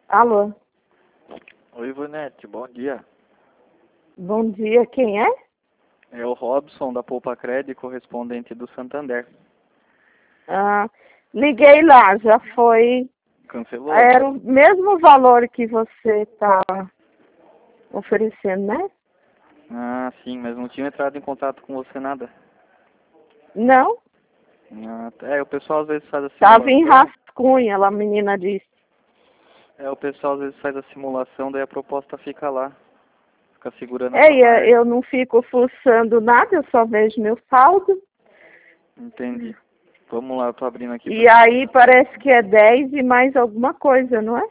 Alô, Oi, Ivonete, bom dia. bom dia, quem é? É o Robson, da Poupa Cred, correspondente do Santander. Ah, liguei lá, já foi. Cancelou? Era o mesmo valor que você está oferecendo, né? Ah, sim, mas não tinha entrado em contato com você nada. Não? Ah, o pessoal às vezes faz a Estava em simulação. rascunho, a menina disse. O pessoal às vezes faz a simulação, daí a proposta fica lá. Fica segurando essa É, margem. eu não fico fuçando nada, eu só vejo meu saldo. Entendi. Vamos lá, eu tô abrindo aqui pra E gente aí fazer. parece que é 10 e mais alguma coisa, não é?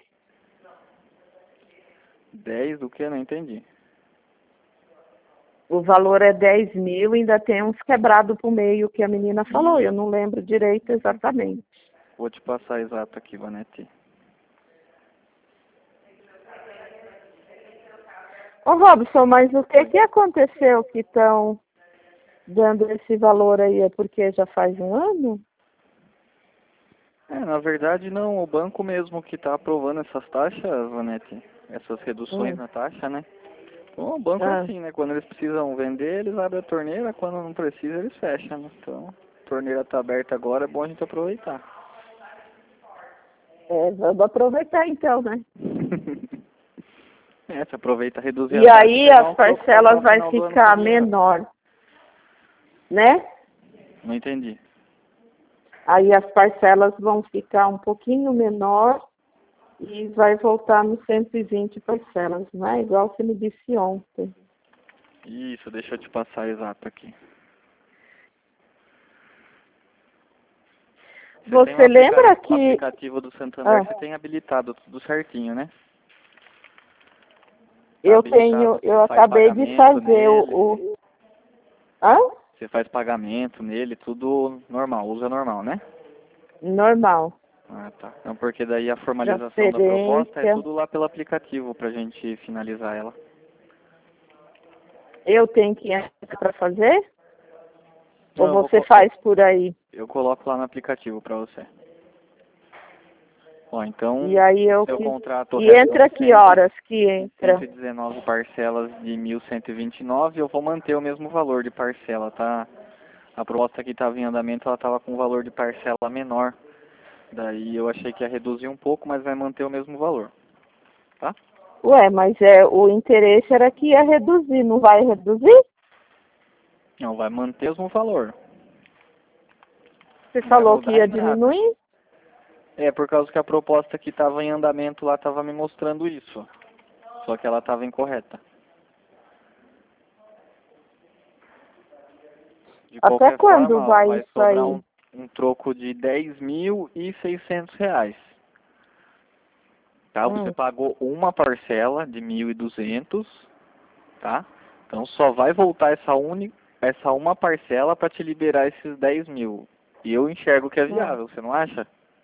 10 do que? Não entendi. O valor é 10 mil, ainda tem uns quebrados pro meio que a menina falou, eu E não lembro direito exatamente. vou te passar exato aqui, Ivonete. Ô Robson, mas o que Oi. que aconteceu que estão dando esse valor aí? É porque já faz um ano? Na verdade não, o banco mesmo que está aprovando essas taxas, Vanete, essas reduções Hum. na taxa, né? Então o banco é Ah, assim, né? Quando eles precisam vender, eles abrem a torneira, quando não precisa, eles fecham, né? Então, a torneira está aberta agora, é bom a gente aproveitar. vamos aproveitar então, né? Se aproveita, reduzir E a taxa e aí pegar as um troco para usar parcelas no vai final do ano com ficar dinheiro. menor, né? Não entendi. Aí as parcelas vão ficar um pouquinho menor e vai voltar nos 120 parcelas, não é? Igual você me disse ontem. Isso, deixa eu te passar exato aqui. Você tem Você lembra o que... aplicativo do Santander, Ah, você tem habilitado tudo certinho, né? Tá eu habilitado, tenho, você eu faz acabei de pagamento fazer nele, Hã? você faz pagamento nele, tudo normal, usa normal, né? Normal. Ah, tá. Então, porque daí a formalização da proposta é Transferência. tudo lá pelo aplicativo pra gente finalizar ela. Eu tenho que entrar para fazer? Não, Ou você faz por aí? eu coloco lá no aplicativo pra você. Ó, E então, aí o eu seu que... contrato E restam entra que horas que entra? 119 parcelas de 1.129, eu vou manter o mesmo valor de parcela, tá? A proposta que estava em andamento, ela estava com um valor de parcela menor. Daí eu achei que ia reduzir um pouco, mas vai manter o mesmo valor, tá? Ué, mas o interesse era que ia reduzir, não vai reduzir? Não, vai manter o mesmo valor. Você Não vai falou que mudar ia em nada. diminuir? Por causa que a proposta que estava em andamento lá estava me mostrando isso. Só que ela estava incorreta. De Até qualquer quando forma, ó, vai vai isso sobrar aí? um troco de R$ 10.600. Tá? Você Hum. pagou uma parcela de 1.200, tá? Então só vai voltar essa uma parcela para te liberar esses 10 mil. E eu enxergo que é Hum. viável, você não acha?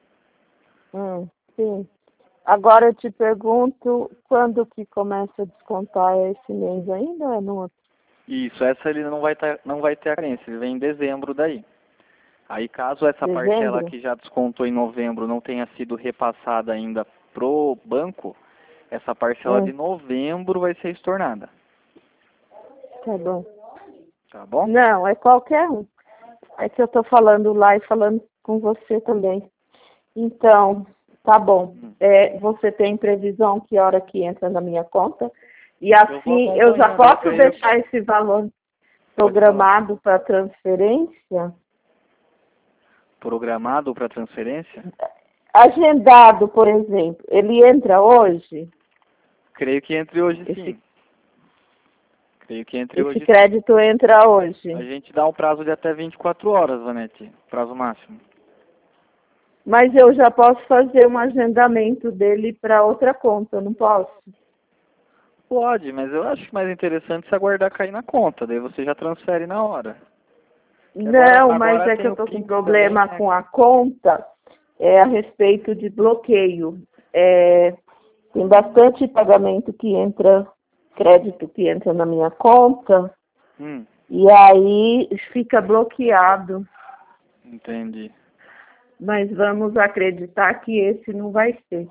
Sim. Agora eu te pergunto, quando que começa a descontar esse mês ainda ou é no outro? Isso, essa ele não vai ter a carência, ele vem em dezembro daí. Aí caso essa parcela Dezembro? que já descontou em novembro não tenha sido repassada ainda pro banco, essa parcela de Hum, novembro vai ser estornada, tá bom. tá bom? Não, é qualquer um. É que eu tô falando lá e falando com você também. Então, tá bom. Hum. Você tem previsão que hora que entra na minha conta? E Eu vou assim, eu já acompanhando, eu posso creio. deixar esse valor Pode falar. programado para transferência? Programado para transferência? Agendado, por exemplo. Ele entra hoje? Creio que entre hoje sim. Esse, Creio que entre esse hoje sim. crédito entra A hoje. gente dá um prazo de até 24 horas, Vanete. Prazo máximo. Mas eu já posso fazer um agendamento dele para outra conta, não posso? Pode, mas eu acho mais interessante se aguardar cair na conta. Daí você já transfere na hora. Que Não, mas agora é que tem eu o estou com Pix também, problema né? com a conta a respeito de bloqueio. Tem bastante pagamento que entra, crédito que entra na minha conta, Hum, e aí fica bloqueado. entendi. Mas vamos acreditar que esse não vai ser.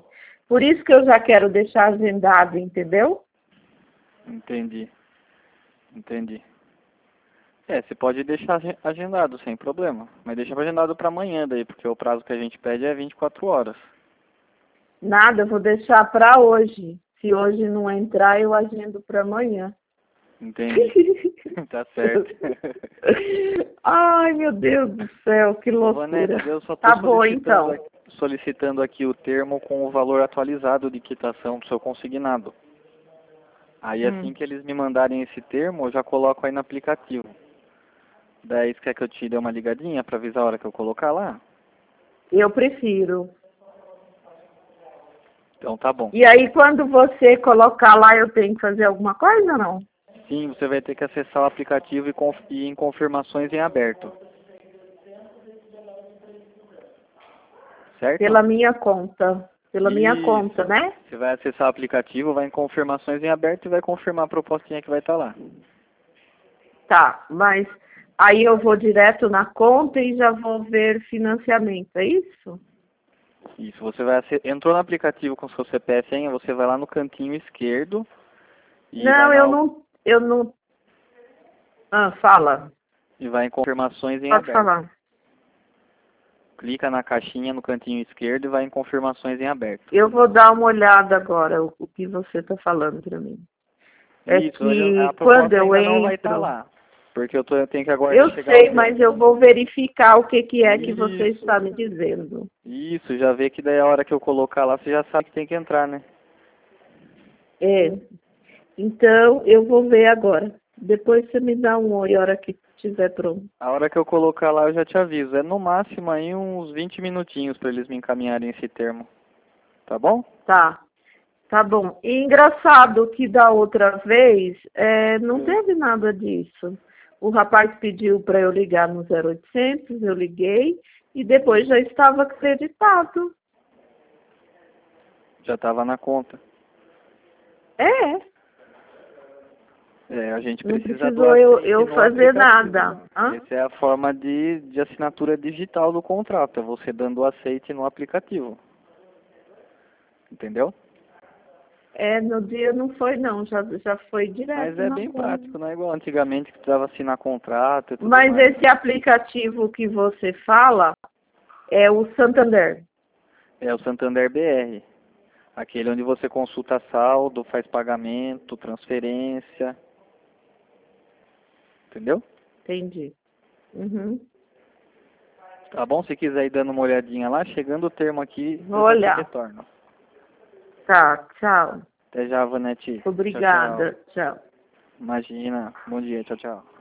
Por isso que eu já quero deixar agendado, entendeu? Entendi. Entendi. Você pode deixar agendado sem problema. Mas deixa agendado para amanhã daí, porque o prazo que a gente pede é 24 horas. Nada, eu vou deixar para hoje. Se hoje não entrar, eu agendo para amanhã. Entendi. Tá certo. Ai, meu Deus do céu, que loucura. Vanessa, eu só Tá estou bom, então. solicitando aqui o termo com o valor atualizado de quitação do seu consignado. Aí assim que eles me mandarem esse termo, eu já coloco aí no aplicativo. Daí você quer que eu te dê uma ligadinha para avisar a hora que eu colocar lá? Eu prefiro. Então tá bom. E aí, quando você colocar lá, eu tenho que fazer alguma coisa ou não? Sim, você vai ter que acessar o aplicativo e ir em confirmações em aberto. Certo? Pela minha conta. Pela minha conta, né? Você vai acessar o aplicativo, vai em confirmações em aberto e vai confirmar a propostinha que vai estar lá. Tá, mas aí eu vou direto na conta e já vou ver financiamento, é isso? Isso, você vai entrou no aplicativo com seu CPF ainda, você vai lá no cantinho esquerdo e Não, eu não. Ah, fala. e vai em confirmações em Pode aberto. falar. Clica na caixinha no cantinho esquerdo e vai em confirmações em aberto. Eu vou dar uma olhada agora o que você está falando para mim. É Isso, que a quando proposta eu ainda não vai estar entro, lá, porque eu tenho que aguardar eu chegar sei, o mas termo. eu vou verificar o que é que você está me dizendo. Isso, já vê que daí a hora que eu colocar lá, você já sabe que tem que entrar, né? É. Então, eu vou ver agora. Depois você me dá um oi a hora que estiver pronto. A hora que eu colocar lá, eu já te aviso. É no máximo aí uns 20 minutinhos para eles me encaminharem esse termo. Tá bom? Tá. Tá bom. E engraçado que da outra vez não teve nada disso. O rapaz pediu para eu ligar no 0800, eu liguei e depois já estava acreditado. Já estava na conta. É, A gente não precisa do precisou eu aceite no fazer aplicativo. nada. Hã? Essa é a forma de assinatura digital do contrato, é você dando o aceite no aplicativo. Entendeu? No dia não foi não, já foi Mas direto é na bem conta. prático, não é igual antigamente que precisava assinar contrato e tudo Mas mais. esse aplicativo que você fala é o Santander. É o Santander BR. Aquele onde você consulta saldo, faz pagamento, transferência. Entendeu? Entendi. Uhum. Tá bom? Se quiser ir dando uma olhadinha lá, chegando o termo aqui, Vou eu já te olhar. retorno. Tá, tchau. Até já, Vanete. Tchau, tchau. Obrigada. Tchau. Imagina. Bom dia. Tchau, tchau.